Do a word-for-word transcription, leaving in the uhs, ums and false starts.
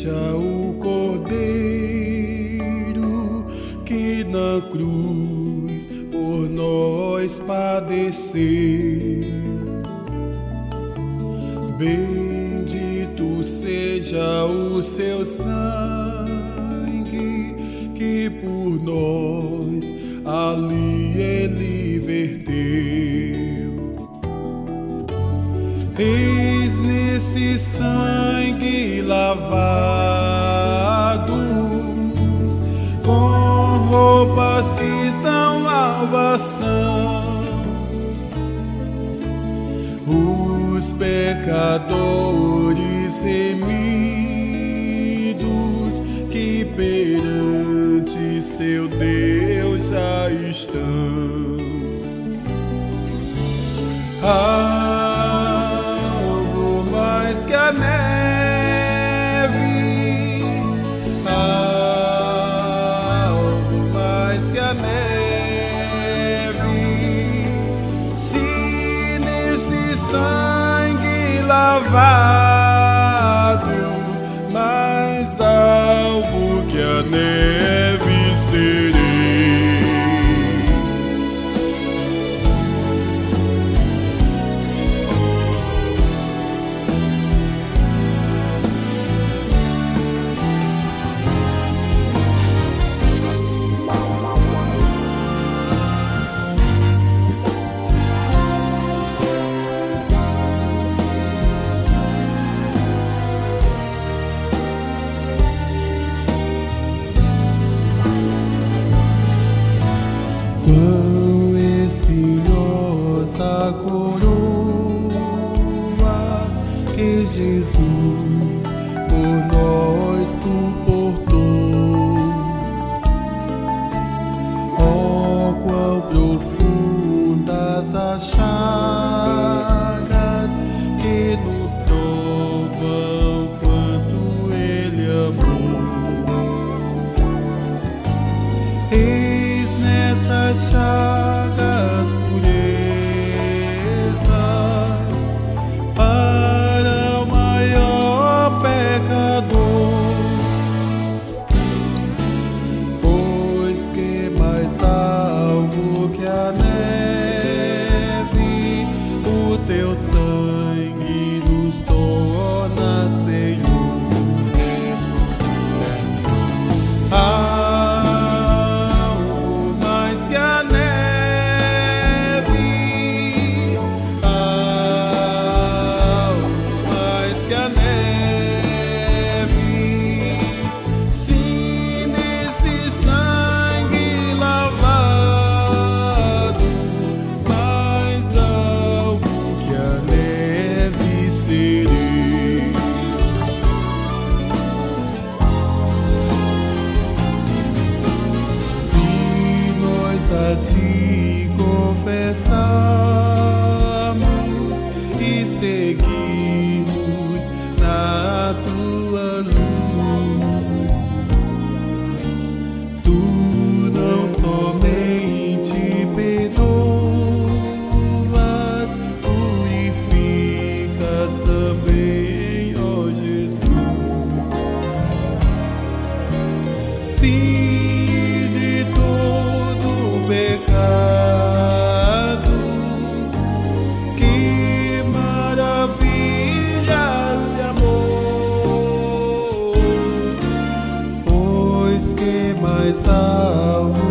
seja o Cordeiro que na cruz por nós padeceu. Bendito seja o seu sangue que por nós ali ele verteu. Eis nesse sangue lavados, com roupas que tão alvas são, os pecadores remidos que perante seu Deus já estão. Algo mais que a neve, algo mais que a neve, se nesse sangue lavado, mais alvo que a neve serei. Quão espinhosa coroa que Jesus por nós suportou. Oh, quão profundas as chagas que nos provam quanto Ele amou. Eis nessas chagas pureza para o maior pecador, pois que mais alvo que a neve, o teu sangue nos torna Senhor. A te confessarmos e seguirmos na tua luz, tu não somente perdoas, purificas também, ó Jesus. Sim, de todo pecado, que maravilha de amor, pois que mais alvo